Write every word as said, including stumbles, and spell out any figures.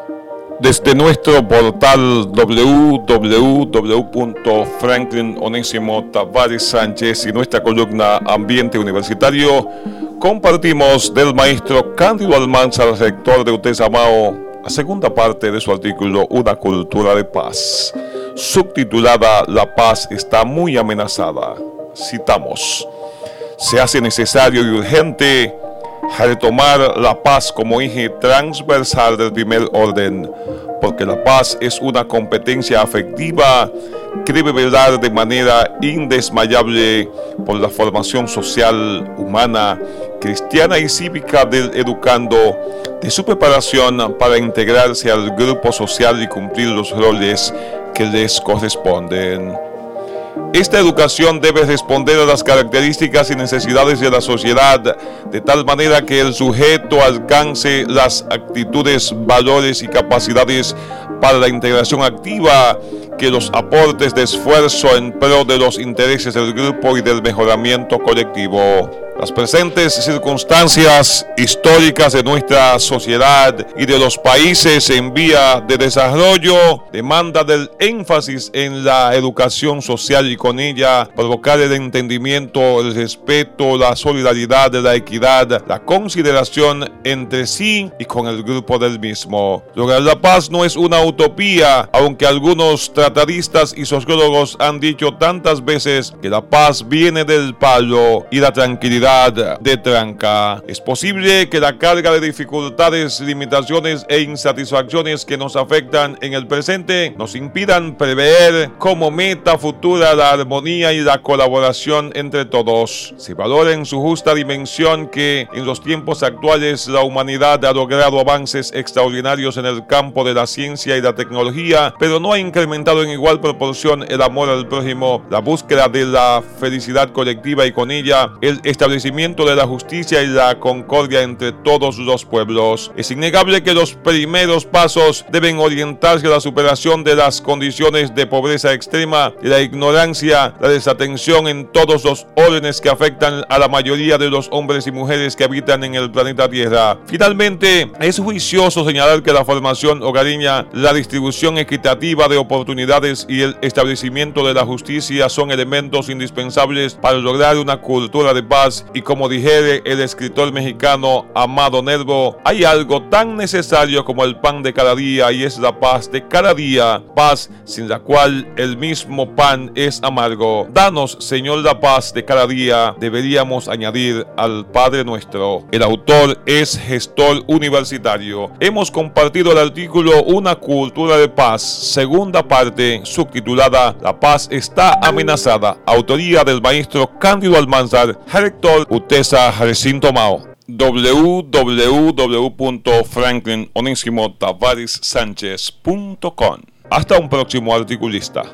Desde nuestro portal doble u doble u doble u punto franklin onésimo tavares sánchez y nuestra columna Ambiente Universitario, compartimos del maestro Cándido Almanzar, rector de U T E S Amao, la segunda parte de su artículo Una cultura de paz, subtitulada La paz está muy amenazada. Citamos: se hace necesario y urgente retomar la paz como eje transversal del primer orden, porque la paz es una competencia afectiva que debe velar de manera indesmayable por la formación social, humana, cristiana y cívica del educando, de su preparación para integrarse al grupo social y cumplir los roles que les corresponden. Esta educación debe responder a las características y necesidades de la sociedad, de tal manera que el sujeto alcance las actitudes, valores y capacidades para la integración activa, que los aportes de esfuerzo en pro de los intereses del grupo y del mejoramiento colectivo. Las presentes circunstancias históricas de nuestra sociedad y de los países en vía de desarrollo demandan del énfasis en la educación social y con ella provocar el entendimiento, el respeto, la solidaridad, la equidad, la consideración entre sí y con el grupo del mismo. Lograr la paz no es una utopía, aunque algunos tratadistas y sociólogos han dicho tantas veces que la paz viene del palo y la tranquilidad de tranca. Es posible que la carga de dificultades, limitaciones e insatisfacciones que nos afectan en el presente nos impidan prever como meta futura la armonía y la colaboración entre todos. Se valora en su justa dimensión que en los tiempos actuales la humanidad ha logrado avances extraordinarios en el campo de la ciencia y la tecnología, pero no ha incrementado en igual proporción el amor al prójimo, la búsqueda de la felicidad colectiva y con ella el establecimiento de la justicia y la concordia entre todos los pueblos. Es innegable que los primeros pasos deben orientarse a la superación de las condiciones de pobreza extrema, de la ignorancia, la desatención en todos los órdenes que afectan a la mayoría de los hombres y mujeres que habitan en el planeta Tierra. Finalmente, es juicioso señalar que la formación hogareña, la distribución equitativa de oportunidades y el establecimiento de la justicia son elementos indispensables para lograr una cultura de paz. Y como dijere el escritor mexicano Amado Nervo, hay algo tan necesario como el pan de cada día, y es la paz de cada día, paz sin la cual el mismo pan es amargo. Danos, Señor, la paz de cada día, deberíamos añadir al Padre Nuestro. El autor es gestor universitario. Hemos compartido el artículo Una cultura de paz, segunda parte, subtitulada La paz está amenazada, autoría del maestro Cándido Almanzar, rector U T E S A Recinto Amao. doble u doble u doble u punto franklin onésimo tavares sánchez punto com. Hasta un próximo articulista.